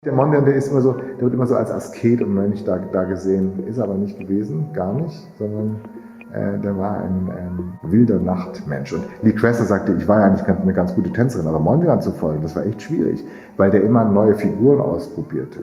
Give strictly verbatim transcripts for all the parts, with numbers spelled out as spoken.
Der Mondrian, der ist immer so, der wird immer so als Asket und Mönch da, da gesehen, ist aber nicht gewesen, gar nicht, sondern äh, der war ein, ein wilder Nachtmensch. Und Lee Krasner sagte, ich war ja eigentlich eine ganz gute Tänzerin, aber Mondrian zu folgen, das war echt schwierig, weil der immer neue Figuren ausprobierte.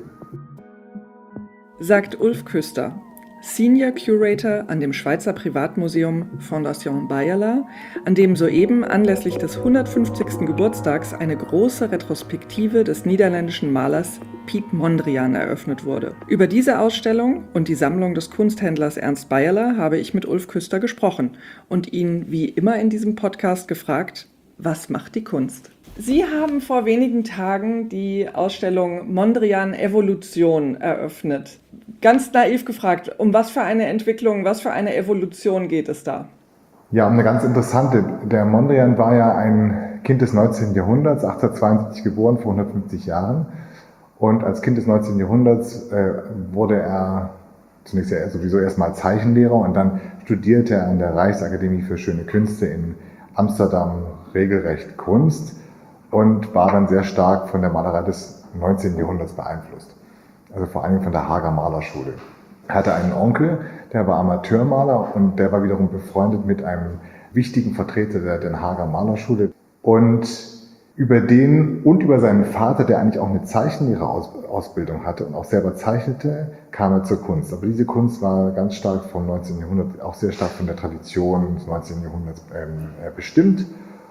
Sagt Ulf Küster, Senior Curator an dem Schweizer Privatmuseum Fondation Bayerla, an dem soeben anlässlich des hundertfünfzigsten Geburtstags eine große Retrospektive des niederländischen Malers Piet Mondrian eröffnet wurde. Über diese Ausstellung und die Sammlung des Kunsthändlers Ernst Bayerla habe ich mit Ulf Küster gesprochen und ihn wie immer in diesem Podcast gefragt, was macht die Kunst? Sie haben vor wenigen Tagen die Ausstellung Mondrian Evolution eröffnet. Ganz naiv gefragt, um was für eine Entwicklung, was für eine Evolution geht es da? Ja, um eine ganz interessante. Der Mondrian war ja ein Kind des neunzehnten Jahrhunderts, achtzehnhundertzweiundsiebzig geboren, vor hundertfünfzig Jahren. Und als Kind des neunzehnten Jahrhunderts äh, wurde er zunächst ja sowieso erstmal Zeichenlehrer und dann studierte er an der Reichsakademie für Schöne Künste in Amsterdam regelrecht Kunst und war dann sehr stark von der Malerei des neunzehnten Jahrhunderts beeinflusst. Also vor allem von der Haager Malerschule. Er hatte einen Onkel, der war Amateurmaler und der war wiederum befreundet mit einem wichtigen Vertreter der Den Haager Malerschule. Und über den und über seinen Vater, der eigentlich auch eine Zeichenlehrerausbildung hatte und auch selber zeichnete, kam er zur Kunst. Aber diese Kunst war ganz stark vom neunzehnten Jahrhundert, auch sehr stark von der Tradition des neunzehnten Jahrhunderts ähm, bestimmt.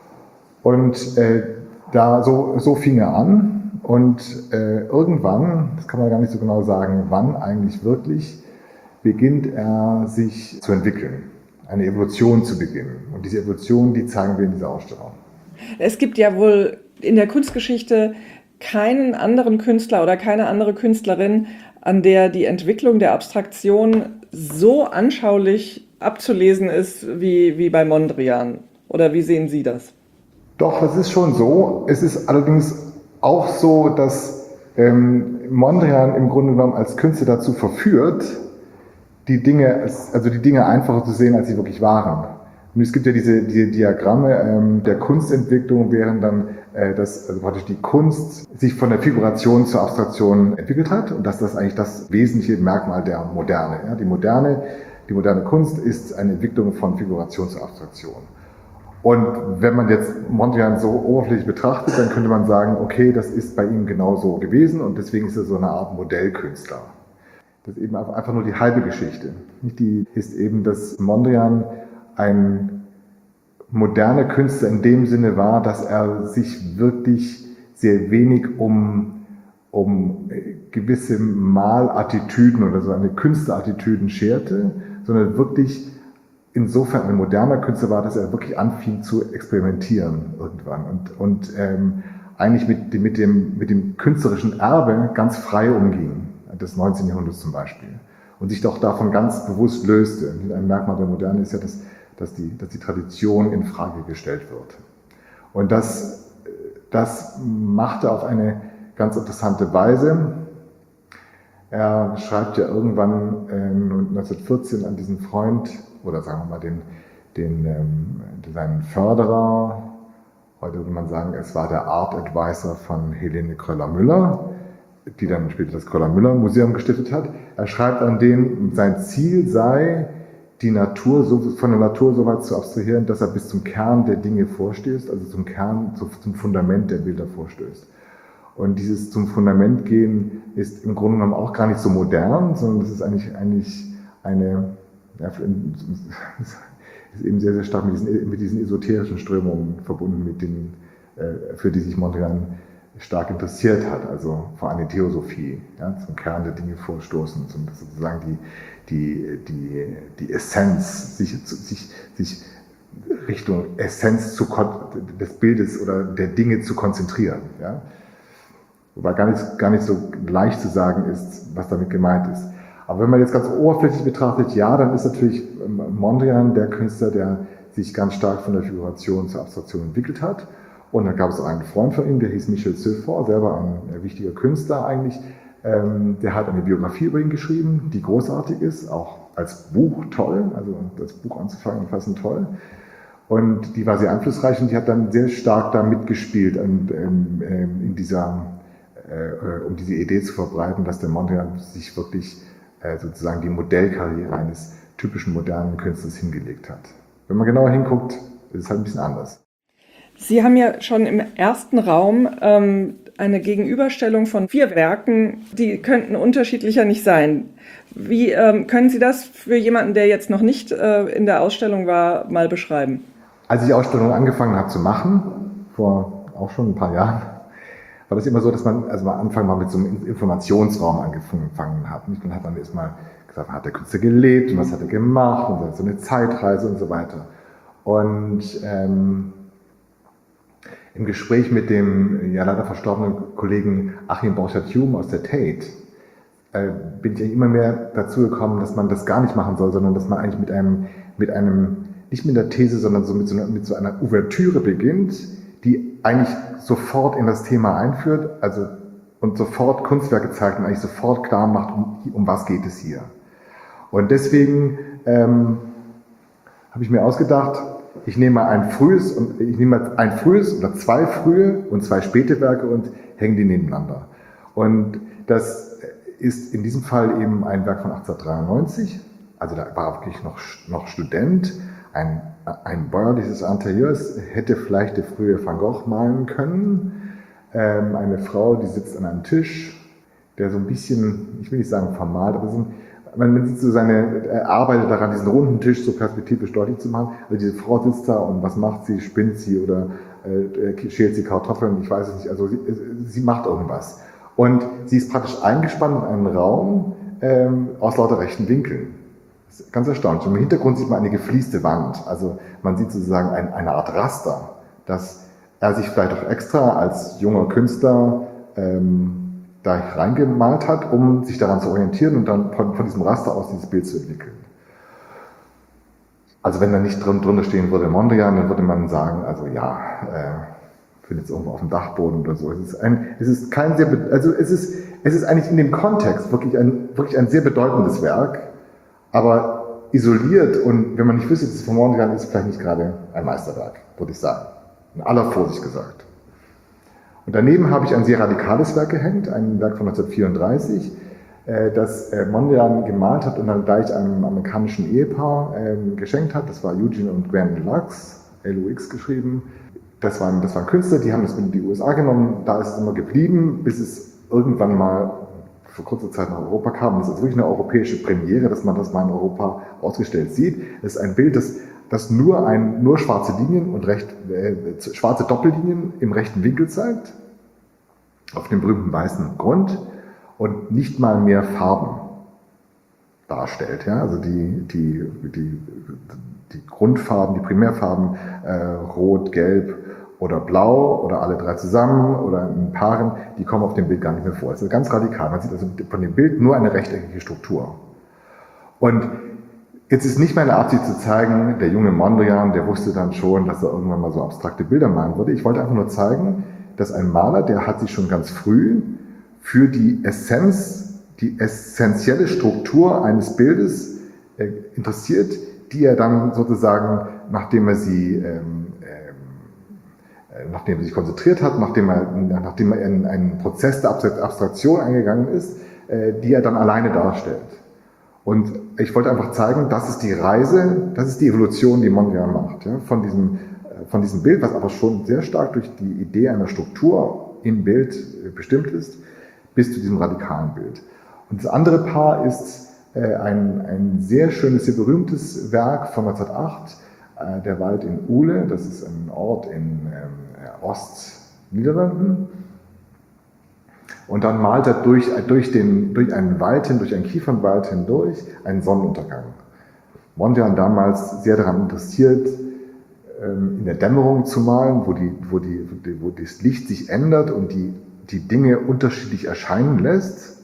Und äh, da so, so fing er an. Und äh, irgendwann, das kann man gar nicht so genau sagen, wann eigentlich wirklich, beginnt er sich zu entwickeln, eine Evolution zu beginnen. Und diese Evolution, die zeigen wir in dieser Ausstellung. Es gibt ja wohl in der Kunstgeschichte keinen anderen Künstler oder keine andere Künstlerin, an der die Entwicklung der Abstraktion so anschaulich abzulesen ist wie, wie bei Mondrian. Oder wie sehen Sie das? Doch, das ist schon so. Es ist allerdings auch so, dass ähm, Mondrian im Grunde genommen als Künstler dazu verführt, die Dinge, also die Dinge einfacher zu sehen, als sie wirklich waren. Und es gibt ja diese, diese Diagramme ähm, der Kunstentwicklung, während dann äh, das, also praktisch die Kunst sich von der Figuration zur Abstraktion entwickelt hat und dass das eigentlich das wesentliche Merkmal der Moderne. Ja? Die moderne, die moderne Kunst ist eine Entwicklung von Figuration zur Abstraktion. Und wenn man jetzt Mondrian so oberflächlich betrachtet, dann könnte man sagen, okay, das ist bei ihm genauso gewesen und deswegen ist er so eine Art Modellkünstler. Das ist eben einfach nur die halbe Geschichte. Die ist eben, dass Mondrian ein moderner Künstler in dem Sinne war, dass er sich wirklich sehr wenig um, um gewisse Malattitüden oder so eine Künstlerattitüden scherte, sondern wirklich insofern ein moderner Künstler war, dass er wirklich anfing zu experimentieren irgendwann und, und ähm, eigentlich mit, dem, mit, dem, mit dem künstlerischen Erbe ganz frei umging, des neunzehnten Jahrhunderts zum Beispiel, und sich doch davon ganz bewusst löste. Ein Merkmal der Moderne ist ja, dass, dass, die, dass die Tradition in Frage gestellt wird. Und das, das machte auf eine ganz interessante Weise. Er schreibt ja irgendwann äh, neunzehnhundertvierzehn an diesen Freund, oder sagen wir mal den, den, ähm, seinen Förderer, heute würde man sagen, es war der Art Advisor von Helene Kröller-Müller, die dann später das Kröller-Müller-Museum gestiftet hat. Er schreibt an den, sein Ziel sei, die Natur so, von der Natur so weit zu abstrahieren, dass er bis zum Kern der Dinge vorstößt, also zum Kern, zum Fundament der Bilder vorstößt. Und dieses zum Fundament gehen ist im Grunde genommen auch gar nicht so modern, sondern das ist eigentlich, eigentlich eine, ja, ist eben sehr, sehr stark mit diesen, mit diesen esoterischen Strömungen verbunden, mit denen, für die sich Mondrian stark interessiert hat, also vor allem die Theosophie, ja, zum Kern der Dinge vorstoßen, zum, sozusagen die, die, die, die Essenz, sich, sich, sich Richtung Essenz zu, des Bildes oder der Dinge zu konzentrieren. Ja. Wobei gar nicht, gar nicht so leicht zu sagen ist, was damit gemeint ist. Aber wenn man jetzt ganz oberflächlich betrachtet, ja, dann ist natürlich Mondrian der Künstler, der sich ganz stark von der Figuration zur Abstraktion entwickelt hat. Und dann gab es auch einen Freund von ihm, der hieß Michel Ceufort, selber ein wichtiger Künstler eigentlich. Der hat eine Biografie über ihn geschrieben, die großartig ist, auch als Buch toll, also das Buch anzufangen, fassen toll. Und die war sehr einflussreich und die hat dann sehr stark da mitgespielt in, in, in dieser äh, um diese Idee zu verbreiten, dass der Mondrian sich wirklich äh, sozusagen die Modellkarriere eines typischen modernen Künstlers hingelegt hat. Wenn man genauer hinguckt, ist es halt ein bisschen anders. Sie haben ja schon im ersten Raum ähm, eine Gegenüberstellung von vier Werken, die könnten unterschiedlicher nicht sein. Wie ähm, können Sie das für jemanden, der jetzt noch nicht äh, in der Ausstellung war, mal beschreiben? Als ich die Ausstellung angefangen habe zu machen, vor auch schon ein paar Jahren, war das immer so, dass man also am Anfang mal mit so einem Informationsraum angefangen hat. Und dann hat man erstmal gesagt, hat der Künstler gelebt und was hat er gemacht und so eine Zeitreise und so weiter. Und ähm, im Gespräch mit dem ja leider verstorbenen Kollegen Achim Borchardt-Hume aus der Tate äh, bin ich immer mehr dazu gekommen, dass man das gar nicht machen soll, sondern dass man eigentlich mit einem, mit einem nicht mit einer These, sondern so mit, so einer, mit so einer Ouvertüre beginnt, die eigentlich sofort in das Thema einführt, also und sofort Kunstwerke zeigt und eigentlich sofort klar macht, um, um was geht es hier. Und deswegen ähm, habe ich mir ausgedacht, ich nehme mal ein frühes und ich nehme mal ein frühes oder zwei frühe und zwei späte Werke und hänge die nebeneinander. Und das ist in diesem Fall eben ein Werk von achtzehnhundertdreiundneunzig, also da war er wirklich noch, noch Student, ein, ein bäuerliches Interieur, hätte vielleicht der frühe Van Gogh malen können. Ähm, eine Frau, die sitzt an einem Tisch, der so ein bisschen, ich will nicht sagen vermalt, aber so ein, man sieht so seine, er arbeitet daran, diesen runden Tisch so perspektivisch deutlich zu machen. Also diese Frau sitzt da und was macht sie? Spinnt sie oder äh, schält sie Kartoffeln? Ich weiß es nicht. Also sie, sie macht irgendwas. Und sie ist praktisch eingespannt in einen Raum ähm, aus lauter rechten Winkeln. Das ist ganz erstaunlich. Und im Hintergrund sieht man eine geflieste Wand. Also man sieht sozusagen ein, eine Art Raster, dass er sich vielleicht auch extra als junger Künstler ähm, da reingemalt hat, um sich daran zu orientieren und dann von, von diesem Raster aus dieses Bild zu entwickeln. Also wenn da nicht drin, drunter stehen würde Mondrian, dann würde man sagen, also ja, äh, findet es irgendwo auf dem Dachboden oder so. Es ist ein, es ist kein sehr, also es ist, es ist eigentlich in dem Kontext wirklich ein, wirklich ein sehr bedeutendes Werk, aber isoliert und wenn man nicht wüsste, dass es von Mondrian ist, vielleicht nicht gerade ein Meisterwerk, würde ich sagen. In aller Vorsicht gesagt. Und daneben habe ich ein sehr radikales Werk gehängt, ein Werk von neunzehnhundertvierunddreißig, äh, das äh, Mondrian gemalt hat und dann gleich einem amerikanischen Ehepaar äh, geschenkt hat. Das war Eugene und Gwen Lux, L U X geschrieben. Das waren, das waren Künstler, die haben das mit in die U S A genommen. Da ist es immer geblieben, bis es irgendwann mal vor kurzer Zeit nach Europa kam. Das ist wirklich eine europäische Premiere, dass man das mal in Europa ausgestellt sieht. Das ist ein Bild, das das nur, ein, nur schwarze Linien und recht, äh, schwarze Doppellinien im rechten Winkel zeigt, auf dem berühmten weißen Grund und nicht mal mehr Farben darstellt. Ja? Also die, die, die, die Grundfarben, die Primärfarben, äh, Rot, Gelb oder Blau oder alle drei zusammen oder in Paaren, die kommen auf dem Bild gar nicht mehr vor. Das ist ganz radikal. Man sieht also von dem Bild nur eine rechteckige Struktur. Und jetzt ist nicht meine Absicht zu zeigen, der junge Mondrian, der wusste dann schon, dass er irgendwann mal so abstrakte Bilder malen würde. Ich wollte einfach nur zeigen, dass ein Maler, der hat sich schon ganz früh für die Essenz, die essentielle Struktur eines Bildes äh, interessiert, die er dann sozusagen, nachdem er sie, ähm, äh, nachdem er sich konzentriert hat, nachdem er, nachdem er in einen Prozess der Abstraktion eingegangen ist, äh, die er dann alleine darstellt. Und ich wollte einfach zeigen, das ist die Reise, das ist die Evolution, die Mondrian macht. Ja? Von, diesem, von diesem Bild, was aber schon sehr stark durch die Idee einer Struktur im Bild bestimmt ist, bis zu diesem radikalen Bild. Und das andere Paar ist äh, ein, ein sehr schönes, sehr berühmtes Werk von neunzehnhundertacht, äh, der Wald in Uhle, das ist ein Ort in äh, Ostniederlanden. Und dann malt er durch, durch, den, durch einen Wald hin, durch einen Kiefernwald hindurch einen Sonnenuntergang. Mondrian damals sehr daran interessiert, in der Dämmerung zu malen, wo, die, wo, die, wo das Licht sich ändert und die, die Dinge unterschiedlich erscheinen lässt.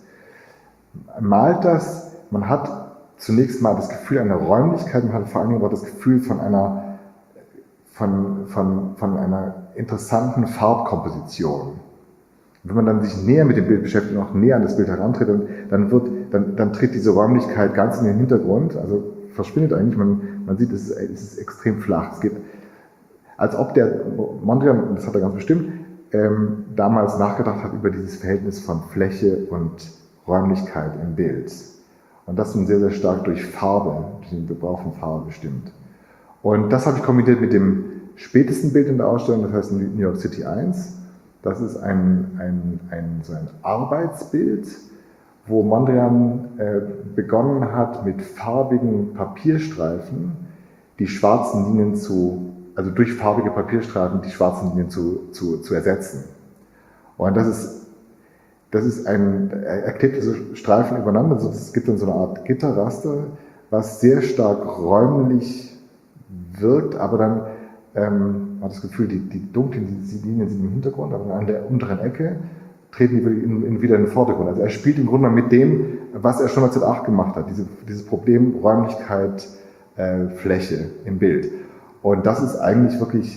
Malt das, man hat zunächst mal das Gefühl einer Räumlichkeit, man hat vor allen Dingen auch das Gefühl von einer, von, von, von einer interessanten Farbkomposition. Wenn man dann sich näher mit dem Bild beschäftigt und auch näher an das Bild herantritt, dann, wird, dann, dann tritt diese Räumlichkeit ganz in den Hintergrund, also verschwindet eigentlich, man, man sieht, es ist, es ist extrem flach. Es geht, als ob der Mondrian, das hat er ganz bestimmt, ähm, damals nachgedacht hat über dieses Verhältnis von Fläche und Räumlichkeit im Bild. Und das nun sehr, sehr stark durch Farbe, durch den Gebrauch von Farbe bestimmt. Und das habe ich kombiniert mit dem spätesten Bild in der Ausstellung, das heißt New York City eins. Das ist ein, ein, ein, so ein Arbeitsbild, wo Mondrian äh, begonnen hat, mit farbigen Papierstreifen die schwarzen Linien zu, also durch farbige Papierstreifen die schwarzen Linien zu, zu, zu ersetzen. Und das ist Das ist ein, er klebt diese Streifen übereinander, also es gibt dann so eine Art Gitterraster, was sehr stark räumlich wirkt, aber dann ähm, man hat das Gefühl, die, die dunklen die Linien sind im Hintergrund, aber an der unteren Ecke treten die in, in, wieder in den Vordergrund. Also er spielt im Grunde mit dem, was er schon neunzehnhundertacht gemacht hat, diese, dieses Problem Räumlichkeit, äh, Fläche im Bild. Und das ist eigentlich wirklich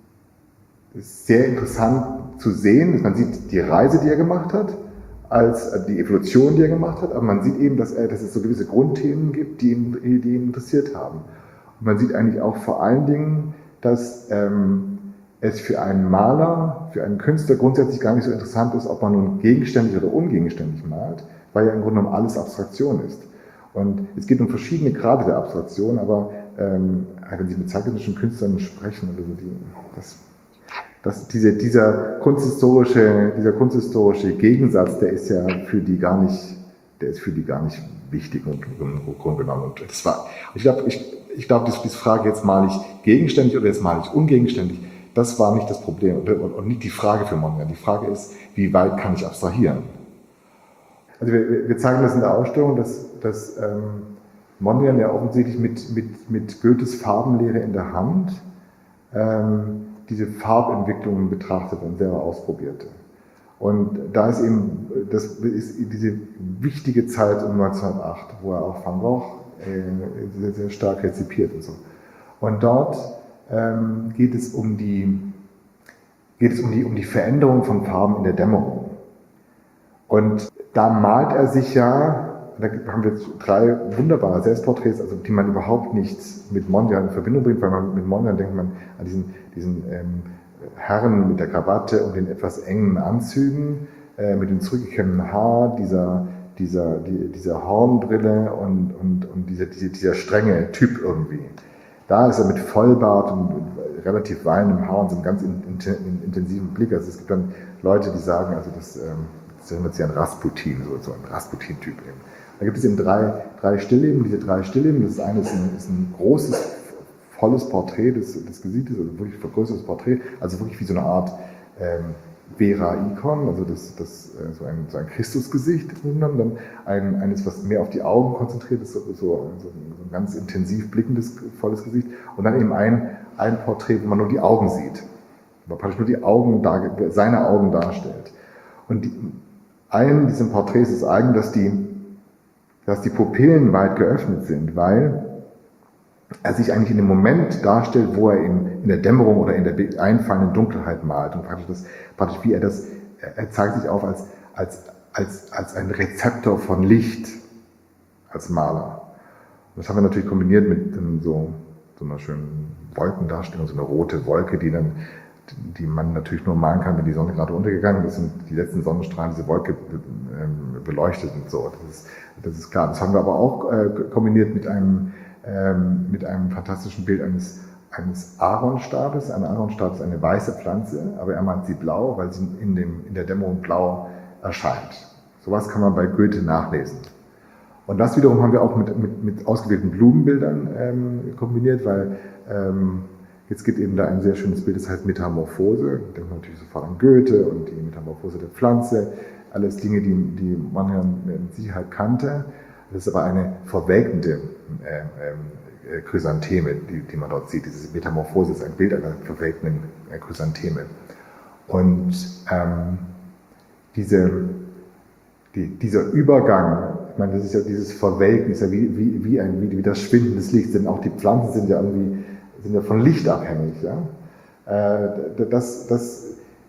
sehr interessant zu sehen. Man sieht die Reise, die er gemacht hat, als die Evolution, die er gemacht hat, aber man sieht eben, dass, er, dass es so gewisse Grundthemen gibt, die ihn, die ihn interessiert haben. Und man sieht eigentlich auch vor allen Dingen, dass ähm, es für einen Maler, für einen Künstler grundsätzlich gar nicht so interessant ist, ob man nun gegenständig oder ungegenständig malt, weil ja im Grunde genommen alles Abstraktion ist. Und es geht um verschiedene Grade der Abstraktion, aber ähm, wenn Sie mit zeitgenössischen Künstlern sprechen, oder so, die, das Das, diese, dieser, kunsthistorische, dieser kunsthistorische Gegensatz, der ist ja für die gar nicht, der ist für die gar nicht wichtig und im Grunde genommen. Und das war, ich glaube, ich, ich glaube, diese Frage, jetzt male ich gegenständig oder jetzt male ich ungegenständig, das war nicht das Problem und, und nicht die Frage für Mondrian. Die Frage ist, wie weit kann ich abstrahieren? Also wir, wir zeigen das in der Ausstellung, dass, dass ähm, Mondrian ja offensichtlich mit, mit, mit Goethes Farbenlehre in der Hand ähm, diese Farbentwicklungen betrachtet und selber ausprobierte. Und da ist eben, das ist diese wichtige Zeit um neunzehnhundertacht, wo er auch Van Gogh äh, sehr, sehr stark rezipiert und so. Und dort ähm, geht es um die, geht es um die, um die Veränderung von Farben in der Dämmerung. Und da malt er sich ja, da haben wir jetzt drei wunderbare Selbstporträts, also die man überhaupt nicht mit Mondrian in Verbindung bringt, weil man mit Mondrian denkt man an diesen, diesen ähm, Herrn mit der Krawatte und den etwas engen Anzügen, äh, mit dem zurückgekämmten Haar, dieser, dieser, die, dieser Hornbrille und, und, und dieser, dieser, dieser strenge Typ irgendwie. Da ist er mit Vollbart und, und relativ wallendem Haar und so einem ganz in, in, in, intensiven Blick. Also es gibt dann Leute, die sagen, also das, ähm, das erinnert sich an Rasputin, so, so ein Rasputin-Typ eben. Da gibt es eben drei, drei Stillleben, diese drei Stillleben. Das eine ist ein, ist ein großes, volles Porträt des, des Gesichtes, also wirklich vergrößertes Porträt, also wirklich wie so eine Art ähm, Vera-Ikon, also das, das, äh, so, ein, so ein Christusgesicht. Dann ein, eines, was mehr auf die Augen konzentriert ist, so, so, so ein ganz intensiv blickendes, volles Gesicht. Und dann eben ein, ein Porträt, wo man nur die Augen sieht, wo man praktisch nur die Augen, seine Augen darstellt. Und die, allen diesen Porträts ist eigen, dass die dass die Pupillen weit geöffnet sind, weil er sich eigentlich in dem Moment darstellt, wo er in, in der Dämmerung oder in der einfallenden Dunkelheit malt. Und praktisch, das, praktisch wie er das, er zeigt sich auf als, als, als, als ein Rezeptor von Licht, als Maler. Und das haben wir natürlich kombiniert mit so, so einer schönen Wolkendarstellung, so eine rote Wolke, die dann, die man natürlich nur malen kann, wenn die Sonne gerade untergegangen ist und die letzten Sonnenstrahlen diese Wolke beleuchtet und so. Das ist, das ist klar. Das haben wir aber auch äh, kombiniert mit einem, ähm, mit einem fantastischen Bild eines, eines Aaronstabes. Ein Aaronstab ist eine weiße Pflanze, aber er malt sie blau, weil sie in, dem, in der Dämmerung blau erscheint. Sowas kann man bei Goethe nachlesen. Und das wiederum haben wir auch mit, mit, mit ausgewählten Blumenbildern ähm, kombiniert, weil ähm, jetzt gibt eben da ein sehr schönes Bild, das heißt Metamorphose. Da denkt man natürlich sofort an Goethe und die Metamorphose der Pflanze. Alles Dinge, die, die Mondrian mit Sicherheit kannte. Das ist aber eine verwelkende äh, äh, Chrysantheme, die, die man dort sieht. Diese Metamorphose ist ein Bild einer verwelkenden äh, Chrysantheme. Und ähm, diese, die, dieser Übergang, ich meine, das ist ja dieses Verwelken, ist ja wie, wie, wie, ein, wie, wie das Schwinden des Lichts, denn auch die Pflanzen sind ja irgendwie sind ja von Licht abhängig. Ja? Äh, das, das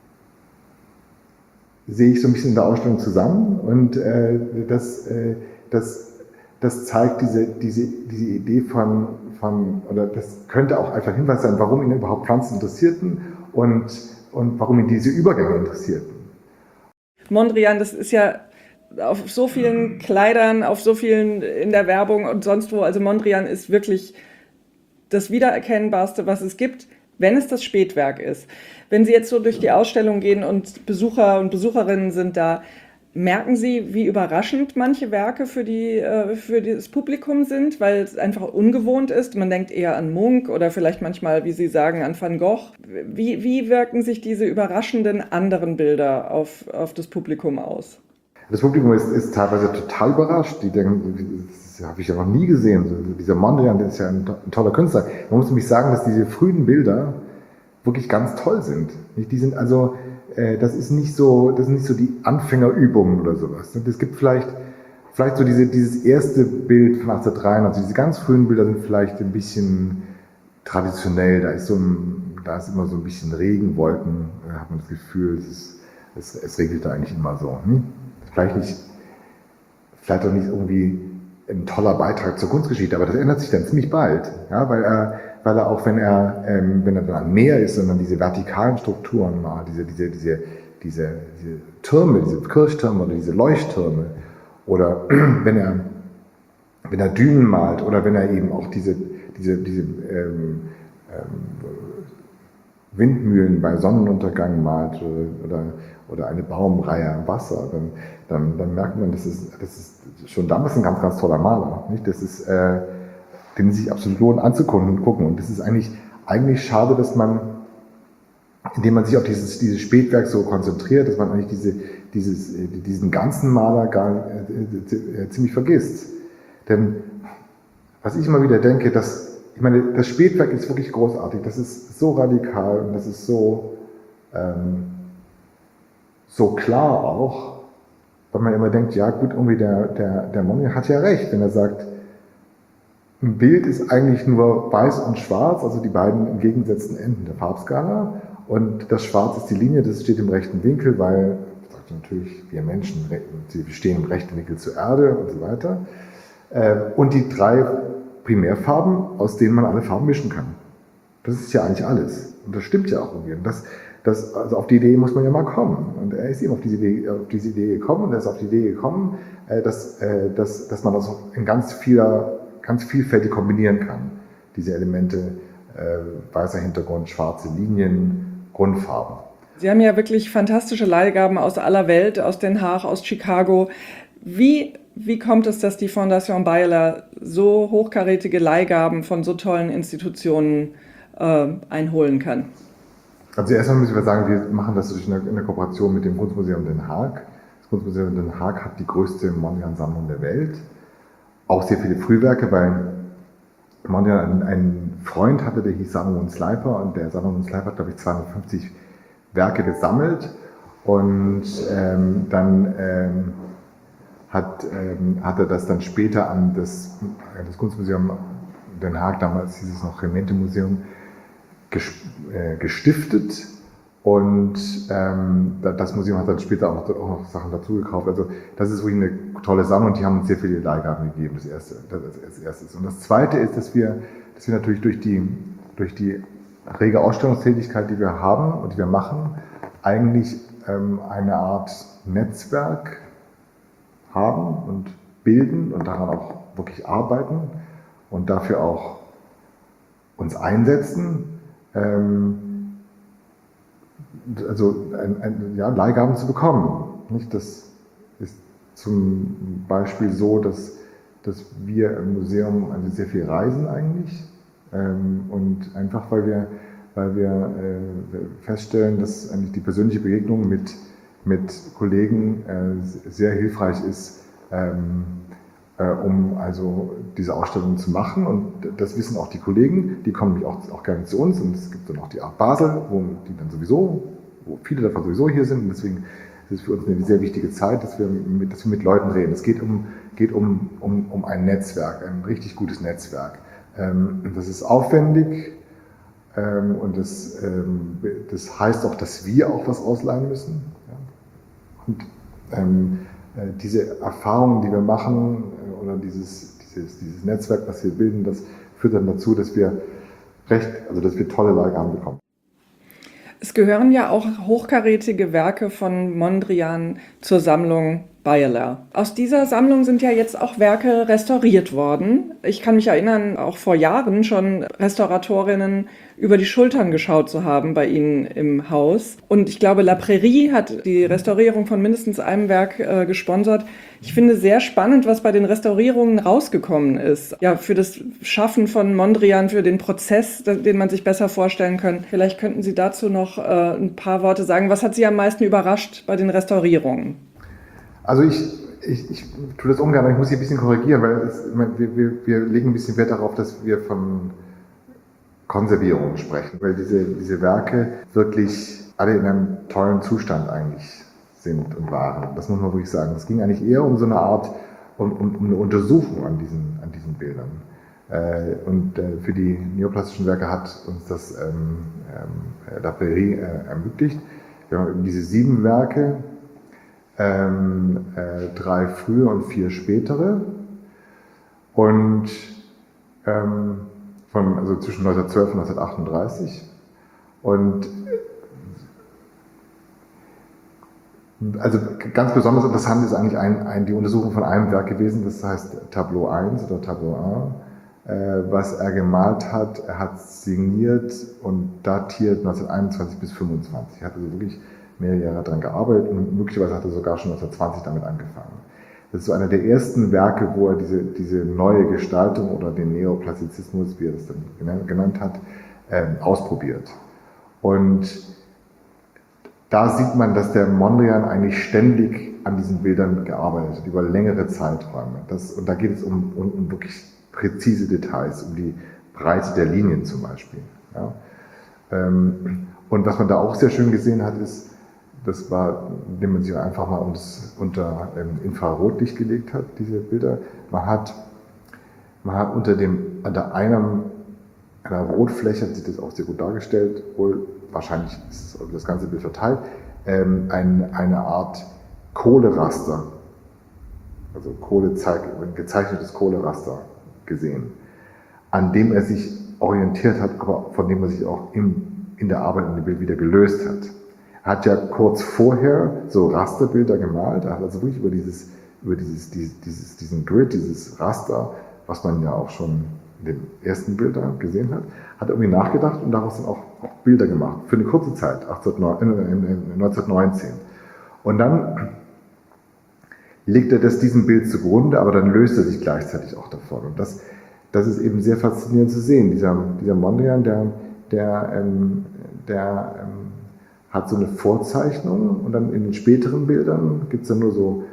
sehe ich so ein bisschen in der Ausstellung zusammen und äh, das, äh, das, das zeigt diese, diese, diese Idee von, von, oder das könnte auch einfach Hinweis sein, warum ihn überhaupt Pflanzen interessierten und, und warum ihn diese Übergänge interessierten. Mondrian, das ist ja auf so vielen Kleidern, auf so vielen in der Werbung und sonst wo. Also Mondrian ist wirklich das Wiedererkennbarste, was es gibt, wenn es das Spätwerk ist. Wenn Sie jetzt so durch die Ausstellung gehen und Besucher und Besucherinnen sind da, merken Sie, wie überraschend manche Werke für, die, für das Publikum sind, weil es einfach ungewohnt ist? Man denkt eher an Munch oder vielleicht manchmal, wie Sie sagen, an Van Gogh. Wie, wie wirken sich diese überraschenden anderen Bilder auf, auf das Publikum aus? Das Publikum ist, ist teilweise total überrascht. Die denken, das habe ich ja noch nie gesehen. So, dieser Mondrian, der ist ja ein, ein toller Künstler. Man muss nämlich sagen, dass diese frühen Bilder wirklich ganz toll sind. Die sind also, äh, das ist nicht so, das sind nicht so die Anfängerübungen oder sowas. Es gibt vielleicht, vielleicht so diese, dieses erste Bild von achtzehnhundertdreiundneunzig. Diese ganz frühen Bilder sind vielleicht ein bisschen traditionell. Da ist so ein, da ist immer so ein bisschen Regenwolken. Da hat man das Gefühl, es, ist, es, es regnet da eigentlich immer so. Hm? Vielleicht nicht, vielleicht auch nicht irgendwie ein toller Beitrag zur Kunstgeschichte, aber das ändert sich dann ziemlich bald, ja, weil er, weil er auch, wenn er, ähm, wenn er dann am Meer ist und dann diese vertikalen Strukturen malt, diese, diese, diese, diese, diese Türme, diese Kirchtürme oder diese Leuchttürme, oder wenn er, wenn er Dünen malt oder wenn er eben auch diese, diese, diese ähm, ähm, Windmühlen bei Sonnenuntergang malt oder, oder, oder eine Baumreihe am Wasser, dann, dann, dann merkt man, das ist, das ist schon damals ein ganz, ganz toller Maler. Nicht? Das ist, äh, den sich absolut lohnt anzugucken und gucken. Und das ist eigentlich, eigentlich schade, dass man, indem man sich auf dieses, dieses Spätwerk so konzentriert, dass man eigentlich diese, dieses, diesen ganzen Maler gar äh, ziemlich vergisst. Denn was ich immer wieder denke, dass, ich meine, das Spätwerk ist wirklich großartig, das ist so radikal und das ist so, ähm, so klar auch, weil man immer denkt, ja gut, irgendwie der, der, der Mondrian hat ja recht, wenn er sagt, ein Bild ist eigentlich nur weiß und schwarz, also die beiden entgegengesetzten Enden der Farbskala, und das Schwarz ist die Linie, das steht im rechten Winkel, weil, sagt natürlich, wir Menschen, sie stehen im rechten Winkel zur Erde und so weiter. Und die drei Primärfarben, aus denen man alle Farben mischen kann. Das ist ja eigentlich alles. Und das stimmt ja auch irgendwie. Und das, das, also auf die Idee muss man ja mal kommen. Und er ist eben auf diese Idee, auf diese Idee gekommen und er ist auf die Idee gekommen, dass, dass, dass man das in ganz vieler, ganz vielfältig kombinieren kann. Diese Elemente, weißer Hintergrund, schwarze Linien, Grundfarben. Sie haben ja wirklich fantastische Leihgaben aus aller Welt, aus Den Haag, aus Chicago. Wie, wie kommt es, dass die Fondation Beyerler so hochkarätige Leihgaben von so tollen Institutionen äh, einholen kann? Also erstmal müssen wir sagen, wir machen das in der, in der Kooperation mit dem Kunstmuseum Den Haag. Das Kunstmuseum Den Haag hat die größte Mondrian-Sammlung der Welt. Auch sehr viele Frühwerke, weil Mondrian einen Freund hatte, der hieß Salomon Sleiper, und der Salomon Sleiper hat, glaube ich, zweihundertfünfzig Werke gesammelt, und ähm, dann ähm, hat, ähm, hat er das dann später an das, das Kunstmuseum Den Haag, damals hieß es noch Remente-Museum, gestiftet, und ähm, das Museum hat dann später auch noch, auch noch Sachen dazu gekauft. Also das ist wirklich eine tolle Sammlung, und die haben uns sehr viele Leihgaben gegeben, das erste, das, das erste. Und das zweite ist, dass wir, dass wir natürlich durch die, durch die rege Ausstellungstätigkeit, die wir haben und die wir machen, eigentlich ähm, eine Art Netzwerk haben und bilden und daran auch wirklich arbeiten und dafür auch uns einsetzen, ähm, also ein, ein, ja, Leihgaben zu bekommen. Nicht? Das ist zum Beispiel so, dass, dass wir im Museum also sehr viel reisen eigentlich, ähm, und einfach weil wir, weil wir äh, feststellen, dass eigentlich die persönliche Begegnung mit, mit Kollegen äh, sehr hilfreich ist, ähm, äh, um also diese Ausstellungen zu machen, und das wissen auch die Kollegen, die kommen nämlich auch, auch gerne zu uns, und es gibt dann auch die Art Basel, wo die dann sowieso, wo viele davon sowieso hier sind, und deswegen ist es für uns eine sehr wichtige Zeit, dass wir mit, dass wir mit Leuten reden. Es geht um, geht um, um, um ein Netzwerk, ein richtig gutes Netzwerk. Ähm, das ist aufwendig, ähm, und das, ähm, das heißt auch, dass wir auch was ausleihen müssen. Ja. Und ähm, äh, diese Erfahrungen, die wir machen, äh, oder dieses, dieses, dieses Netzwerk, was wir bilden, das führt dann dazu, dass wir recht, also dass wir tolle Leihgaben bekommen. Es gehören ja auch hochkarätige Werke von Mondrian zur Sammlung Beyeler. Aus dieser Sammlung sind ja jetzt auch Werke restauriert worden. Ich kann mich erinnern, auch vor Jahren schon Restauratorinnen über die Schultern geschaut zu haben bei Ihnen im Haus. Und ich glaube, La Prairie hat die Restaurierung von mindestens einem Werk äh, gesponsert. Ich finde sehr spannend, was bei den Restaurierungen rausgekommen ist. Ja, für das Schaffen von Mondrian, für den Prozess, den man sich besser vorstellen kann. Vielleicht könnten Sie dazu noch äh, ein paar Worte sagen. Was hat Sie am meisten überrascht bei den Restaurierungen? Also ich, ich, ich tue das ungern, aber ich muss hier ein bisschen korrigieren, weil es, wir, wir, wir legen ein bisschen Wert darauf, dass wir von Konservierung sprechen, weil diese, diese Werke wirklich alle in einem tollen Zustand eigentlich sind und waren. Das muss man wirklich sagen. Es ging eigentlich eher um so eine Art, um, um, um eine Untersuchung an diesen, an diesen Bildern. Äh, und äh, für die neoplastischen Werke hat uns das ähm, ähm, La Prairie äh, ermöglicht. Wir haben eben diese sieben Werke, Ähm, äh, drei frühe und vier spätere und ähm, von, also zwischen neunzehnhundertzwölf und neunzehnhundertachtunddreißig und also ganz besonders interessant ist eigentlich ein, ein, die Untersuchung von einem Werk gewesen, das heißt Tableau eins oder Tableau eins, äh, was er gemalt hat. Er hat signiert und datiert neunzehnhunderteinundzwanzig bis fünfundzwanzig. Er hat also wirklich mehrere Jahre daran gearbeitet und möglicherweise hat er sogar schon neunzehnhundertzwanzig damit angefangen. Das ist so einer der ersten Werke, wo er diese, diese neue Gestaltung oder den Neoplastizismus, wie er das dann genannt hat, ähm, ausprobiert. Und da sieht man, dass der Mondrian eigentlich ständig an diesen Bildern gearbeitet hat, über längere Zeiträume. Das, und da geht es um, um, um wirklich präzise Details, um die Breite der Linien zum Beispiel. Ja. Ähm, und was man da auch sehr schön gesehen hat, ist, das war, indem man sie einfach mal unter ähm, Infrarotlicht gelegt hat, diese Bilder. Man hat, man hat unter dem, unter einem, einer Rotfläche, hat sich das auch sehr gut dargestellt, wohl, wahrscheinlich ist das ganze Bild verteilt, ähm, ein, eine Art Kohleraster, also Kohle ein gezeichnetes Kohleraster gesehen, an dem er sich orientiert hat, aber von dem er sich auch im, in der Arbeit in dem Bild wieder gelöst hat. Er hat ja kurz vorher so Rasterbilder gemalt, er hat also wirklich über dieses, über dieses, dieses, dieses, diesen Grid, dieses Raster, was man ja auch schon in den ersten Bildern gesehen hat, hat irgendwie nachgedacht und daraus dann auch, auch Bilder gemacht, für eine kurze Zeit, neunzehnhundertneunzehn. Und dann legt er das diesem Bild zugrunde, aber dann löst er sich gleichzeitig auch davon. Und das, das ist eben sehr faszinierend zu sehen. Dieser, dieser Mondrian, der, der, ähm, der ähm, hat so eine Vorzeichnung und dann in den späteren Bildern gibt es dann nur so,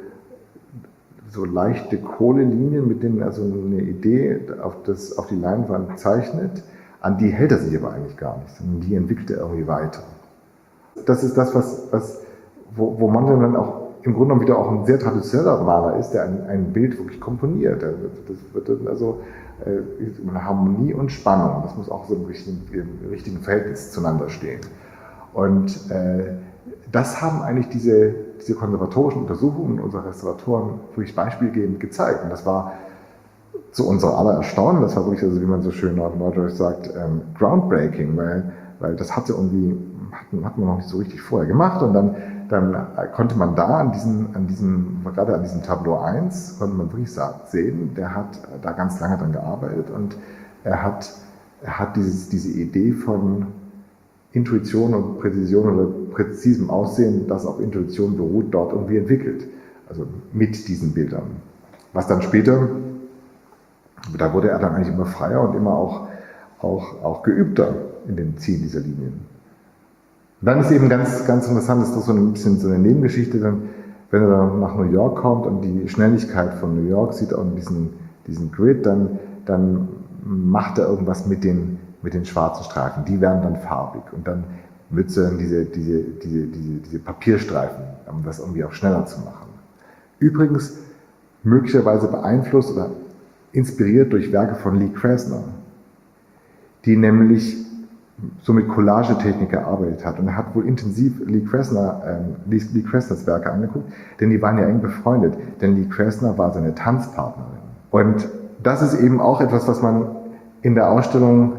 so leichte Kohlelinien, mit denen er so eine Idee auf, das, auf die Leinwand zeichnet. An die hält er sich aber eigentlich gar nicht, sondern die entwickelt er irgendwie weiter. Das ist das, was, was, wo, wo man dann auch im Grunde genommen wieder auch ein sehr traditioneller Maler ist, der ein, ein Bild wirklich komponiert. Das wird dann also äh, Harmonie und Spannung, das muss auch so im richtigen, im richtigen Verhältnis zueinander stehen. Und äh, das haben eigentlich diese, diese konservatorischen Untersuchungen unserer Restauratoren wirklich beispielgebend gezeigt. Und das war zu unserer aller Erstaunen, das war wirklich, also wie man so schön auf Neudeutsch sagt, ähm, groundbreaking, weil, weil das hatte irgendwie, hat, hat man noch nicht so richtig vorher gemacht. Und dann, dann konnte man da an diesem, an diesem, gerade an diesem Tableau eins, konnte man wirklich sehen, der hat da ganz lange dran gearbeitet und er hat, er hat dieses, diese Idee von Intuition und Präzision oder präzisem Aussehen, das auf Intuition beruht, dort irgendwie entwickelt. Also mit diesen Bildern. Was dann später, da wurde er dann eigentlich immer freier und immer auch, auch, auch geübter in dem Ziehen dieser Linien. Und dann ist eben ganz, ganz interessant, ist das so ein bisschen so eine Nebengeschichte, dann, wenn er dann nach New York kommt und die Schnelligkeit von New York sieht und diesen, diesen Grid, dann, dann macht er irgendwas mit den mit den schwarzen Streifen, die werden dann farbig und dann wird es dann diese, diese, diese, diese, diese Papierstreifen, um das irgendwie auch schneller zu machen. Übrigens möglicherweise beeinflusst oder inspiriert durch Werke von Lee Krasner, die nämlich so mit Collagetechnik gearbeitet hat. Und er hat wohl intensiv Lee Krasner, ähm, Lee, Lee Krasners Werke angeguckt, denn die waren ja eng befreundet, denn Lee Krasner war seine Tanzpartnerin. Und das ist eben auch etwas, was man in der Ausstellung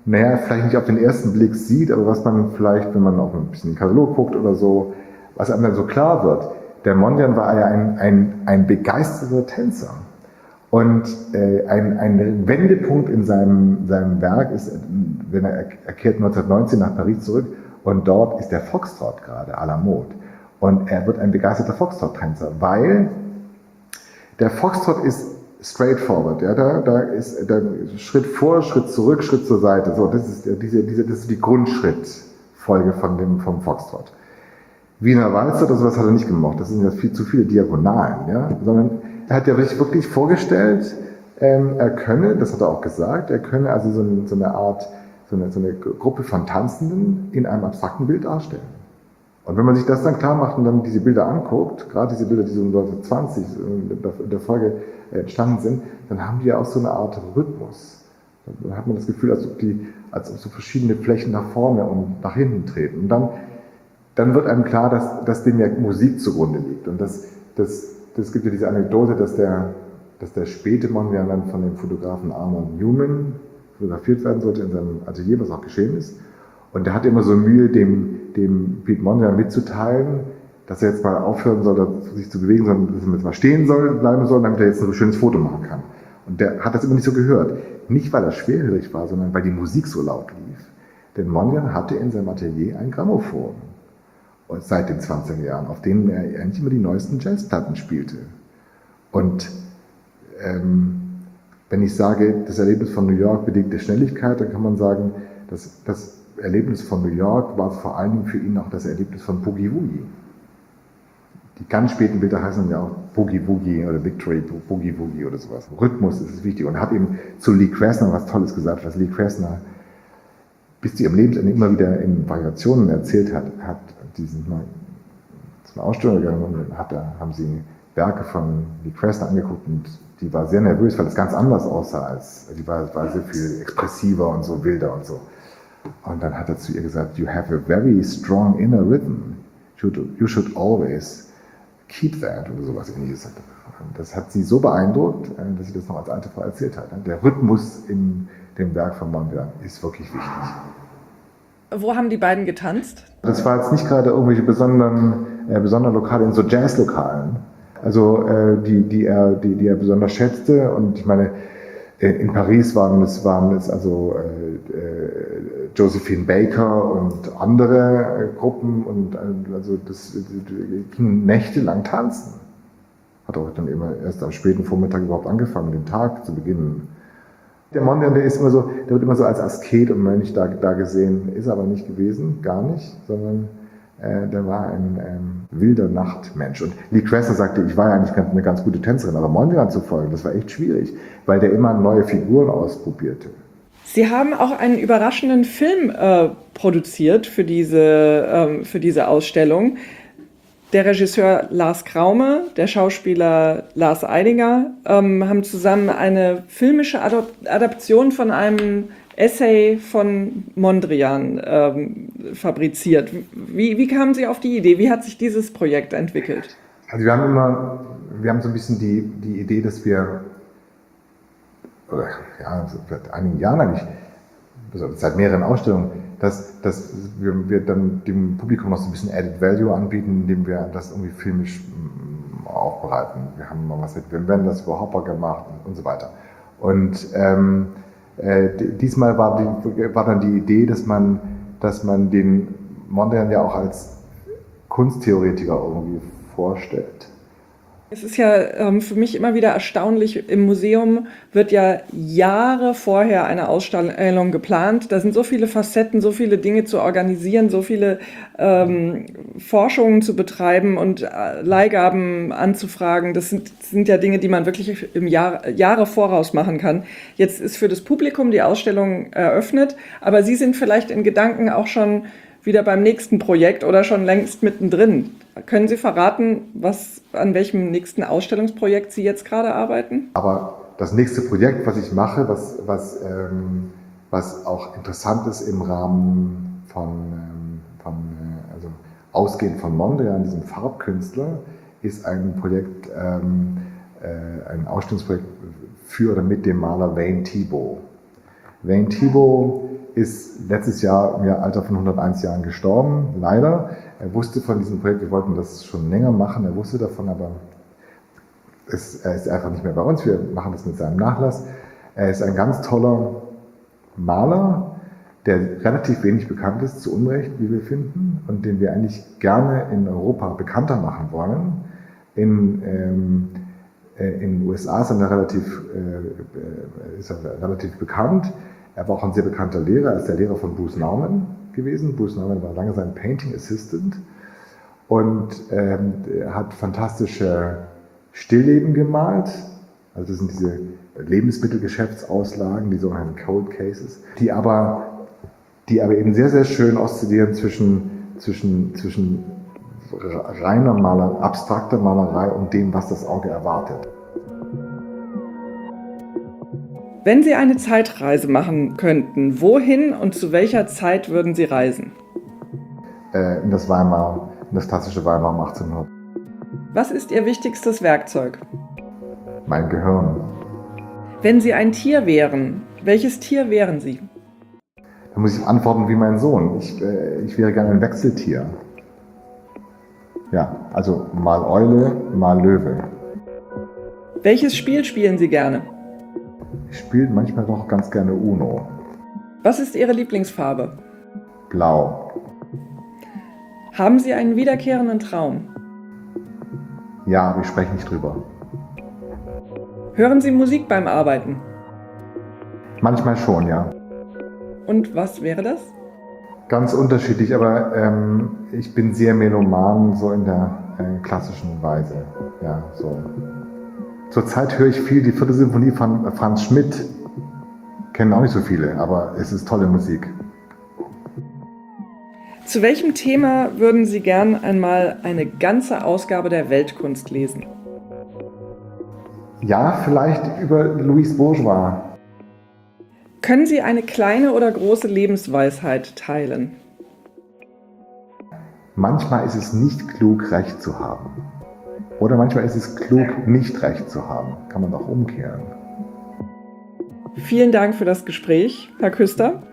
naja, vielleicht nicht auf den ersten Blick sieht, aber was man vielleicht, wenn man auch ein bisschen in den Katalog guckt oder so, was einem dann so klar wird. Der Mondrian war ja ein, ein, ein begeisterter Tänzer. Und äh, ein, ein Wendepunkt in seinem, seinem Werk ist, wenn er, er kehrt neunzehnhundertneunzehn nach Paris zurück und dort ist der Foxtrot gerade à la mode. Und er wird ein begeisterter Foxtrot-Tänzer, weil der Foxtrot ist straightforward. Ja, da, da ist der Schritt vor, Schritt zurück, Schritt zur Seite. So, das ist, diese, diese, das ist die Grundschrittfolge von dem, vom Foxtrot. Wiener Walzer oder sowas hat er nicht gemacht. Das sind ja viel zu viele Diagonalen, ja, sondern er hat ja wirklich, wirklich vorgestellt, ähm, er könne, das hat er auch gesagt, er könne also so eine, so eine Art, so eine, so eine Gruppe von Tanzenden in einem abstrakten Bild darstellen. Und wenn man sich das dann klar macht und dann diese Bilder anguckt, gerade diese Bilder, die so neunzehnhundertzwanzig in der Folge entstanden sind, dann haben die ja auch so eine Art Rhythmus. Dann hat man das Gefühl, als ob, die, als ob so verschiedene Flächen nach vorne und nach hinten treten. Und dann, dann wird einem klar, dass, dass dem ja Musik zugrunde liegt. Und das, das, das gibt ja diese Anekdote, dass der, dass der späte Mondrian dann von dem Fotografen Arnold Newman fotografiert werden sollte in seinem Atelier, was auch geschehen ist. Und der hatte immer so Mühe, dem, dem Piet Mondrian mitzuteilen, dass er jetzt mal aufhören soll, sich zu bewegen, sondern dass er jetzt mal stehen soll, bleiben soll, damit er jetzt ein schönes Foto machen kann. Und der hat das immer nicht so gehört. Nicht, weil er schwerhörig war, sondern weil die Musik so laut lief. Denn Mondrian hatte in seinem Atelier ein Grammophon. Und seit den zwanziger Jahren, auf denen er eigentlich immer die neuesten Jazzplatten spielte. Und ähm, wenn ich sage, das Erlebnis von New York bedingte Schnelligkeit, dann kann man sagen, dass das Erlebnis von New York war vor allen Dingen für ihn auch das Erlebnis von Boogie Woogie. Die ganz späten Bilder heißen ja auch Boogie Woogie oder Victory Boogie Woogie oder sowas. Rhythmus ist wichtig und hat eben zu Lee Krasner was Tolles gesagt, was Lee Krasner bis zu ihrem Lebensende immer wieder in Variationen erzählt hat. Hat diesen mal zu einer Ausstellung gegangen und hat da, haben sie Werke von Lee Krasner angeguckt und die war sehr nervös, weil es ganz anders aussah als, die war, war sehr viel expressiver und so wilder und so. Und dann hat er zu ihr gesagt, you have a very strong inner rhythm. You should always keep that oder sowas ähnliches. Das hat sie so beeindruckt, dass sie das noch als alte Frau erzählt hat. Der Rhythmus in dem Werk von Mondrian ist wirklich wichtig. Wo haben die beiden getanzt? Das war jetzt nicht gerade irgendwelche besonderen, äh, besonderen Lokale, in so Jazzlokalen. Also äh, die, die, er, die, die er besonders schätzte. Und ich meine, in Paris waren es, waren es also äh, äh, Josephine Baker und andere äh, Gruppen und äh, also das äh, ging nächtelang tanzen. Hat auch dann immer erst am späten Vormittag überhaupt angefangen, den Tag zu beginnen. Der Mondrian, der ist immer so, der wird immer so als Asket und Mönch da, da gesehen, ist aber nicht gewesen, gar nicht, sondern äh, der war ein ähm, wilder Nachtmensch. Und Lee Krasner sagte, ich war ja eigentlich eine ganz gute Tänzerin, aber Mondrian zu folgen, das war echt schwierig, weil der immer neue Figuren ausprobierte. Sie haben auch einen überraschenden Film äh, produziert für diese, ähm, für diese Ausstellung. Der Regisseur Lars Kraume, der Schauspieler Lars Eidinger ähm, haben zusammen eine filmische Adop- Adaption von einem Essay von Mondrian ähm, fabriziert. Wie, wie kamen Sie auf die Idee? Wie hat sich dieses Projekt entwickelt? Also wir haben immer, wir haben so ein bisschen die, die Idee, dass wir, oder ja, seit einigen Jahren eigentlich, also seit mehreren Ausstellungen, dass, dass wir, wir dann dem Publikum noch so ein bisschen Added Value anbieten, indem wir das irgendwie filmisch mh, aufbereiten. Wir haben mal was mit Wim Wenders über Hopper gemacht und, und so weiter. Und ähm, äh, diesmal war, die, war dann die Idee, dass man, dass man den Mondrian ja auch als Kunsttheoretiker irgendwie vorstellt. Es ist ja ähm, für mich immer wieder erstaunlich, im Museum wird ja Jahre vorher eine Ausstellung geplant. Da sind so viele Facetten, so viele Dinge zu organisieren, so viele ähm, Forschungen zu betreiben und äh, Leihgaben anzufragen. Das sind, das sind ja Dinge, die man wirklich im Jahr, Jahre voraus machen kann. Jetzt ist für das Publikum die Ausstellung eröffnet, aber Sie sind vielleicht in Gedanken auch schon wieder beim nächsten Projekt oder schon längst mittendrin. Können Sie verraten, was, an welchem nächsten Ausstellungsprojekt Sie jetzt gerade arbeiten? Aber das nächste Projekt, was ich mache, was, was, ähm, was auch interessant ist im Rahmen von, ähm, von äh, also ausgehend von Mondrian, diesem Farbkünstler, ist ein Projekt, ähm, äh, ein Ausstellungsprojekt für oder mit dem Maler Wayne Thiebaud. Wayne Thiebaud ist letztes Jahr im Alter von hunderteins Jahren gestorben, leider. Er wusste von diesem Projekt, wir wollten das schon länger machen, er wusste davon, aber es, er ist einfach nicht mehr bei uns. Wir machen das mit seinem Nachlass. Er ist ein ganz toller Maler, der relativ wenig bekannt ist, zu Unrecht, wie wir finden, und den wir eigentlich gerne in Europa bekannter machen wollen. In, ähm, in den U S A ist er relativ, äh, ist er relativ bekannt. Er war auch ein sehr bekannter Lehrer. Er ist der Lehrer von Bruce Nauman gewesen. Bruce Nauman war lange sein Painting Assistant und ähm, er hat fantastische Stillleben gemalt. Also das sind diese Lebensmittelgeschäftsauslagen, die sogenannten Cold Cases, die aber, die aber eben sehr, sehr schön oszillieren zwischen, zwischen, zwischen reiner Malerei, abstrakter Malerei und dem, was das Auge erwartet. Wenn Sie eine Zeitreise machen könnten, wohin und zu welcher Zeit würden Sie reisen? Äh, in das Weimar, in das klassische Weimar um achtzehnhundert. Was ist Ihr wichtigstes Werkzeug? Mein Gehirn. Wenn Sie ein Tier wären, welches Tier wären Sie? Da muss ich antworten wie mein Sohn. Ich, äh, ich wäre gerne ein Wechseltier. Ja, also mal Eule, mal Löwe. Welches Spiel spielen Sie gerne? Ich spiele manchmal doch ganz gerne Uno. Was ist Ihre Lieblingsfarbe? Blau. Haben Sie einen wiederkehrenden Traum? Ja, aber ich spreche nicht drüber. Hören Sie Musik beim Arbeiten? Manchmal schon, ja. Und was wäre das? Ganz unterschiedlich, aber ähm, ich bin sehr meloman, so in der äh, klassischen Weise. Ja, so. Zurzeit höre ich viel die vierte Symphonie von Franz Schmidt. Kennen auch nicht so viele, aber es ist tolle Musik. Zu welchem Thema würden Sie gern einmal eine ganze Ausgabe der Weltkunst lesen? Ja, vielleicht über Louise Bourgeois. Können Sie eine kleine oder große Lebensweisheit teilen? Manchmal ist es nicht klug, Recht zu haben. Oder manchmal ist es klug, nicht Recht zu haben. Kann man auch umkehren. Vielen Dank für das Gespräch, Herr Küster.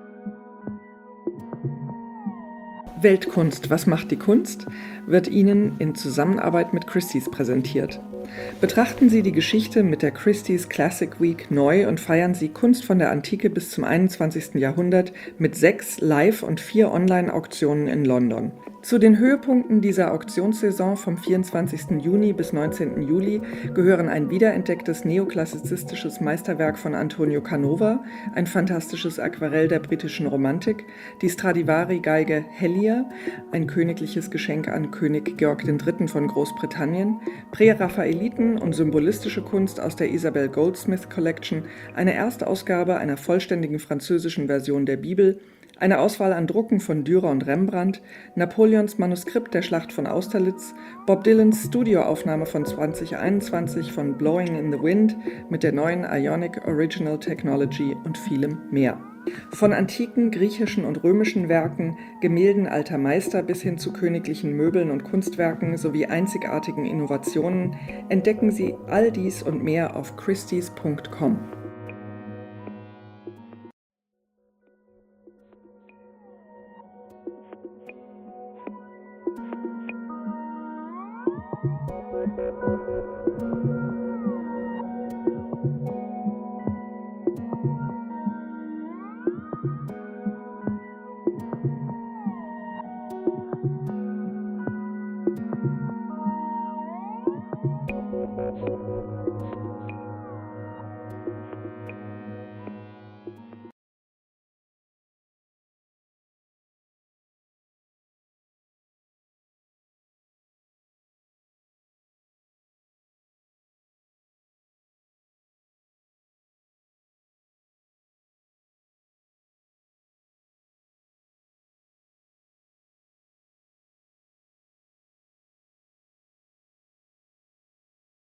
Weltkunst, was macht die Kunst? Wird Ihnen in Zusammenarbeit mit Christie's präsentiert. Betrachten Sie die Geschichte mit der Christie's Classic Week neu und feiern Sie Kunst von der Antike bis zum einundzwanzigsten Jahrhundert mit sechs Live- und vier Online-Auktionen in London. Zu den Höhepunkten dieser Auktionssaison vom vierundzwanzigsten Juni bis neunzehnten Juli gehören ein wiederentdecktes neoklassizistisches Meisterwerk von Antonio Canova, ein fantastisches Aquarell der britischen Romantik, die Stradivari-Geige Hellier, ein königliches Geschenk an König Georg der Dritte von Großbritannien, Präraffaeliten und symbolistische Kunst aus der Isabel Goldsmith Collection, eine Erstausgabe einer vollständigen französischen Version der Bibel, eine Auswahl an Drucken von Dürer und Rembrandt, Napoleons Manuskript der Schlacht von Austerlitz, Bob Dylans Studioaufnahme von zweitausendeinundzwanzig von Blowing in the Wind mit der neuen Ionic Original Technology und vielem mehr. Von antiken griechischen und römischen Werken, Gemälden alter Meister bis hin zu königlichen Möbeln und Kunstwerken sowie einzigartigen Innovationen entdecken Sie all dies und mehr auf christies punkt com.